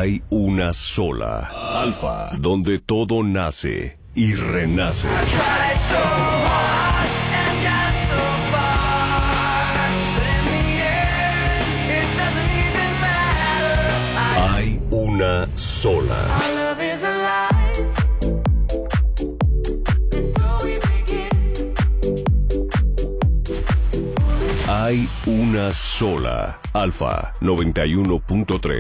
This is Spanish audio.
Hay una sola, Alfa, donde todo nace y renace. Hay una sola. Hay una sola, Alfa 91.3.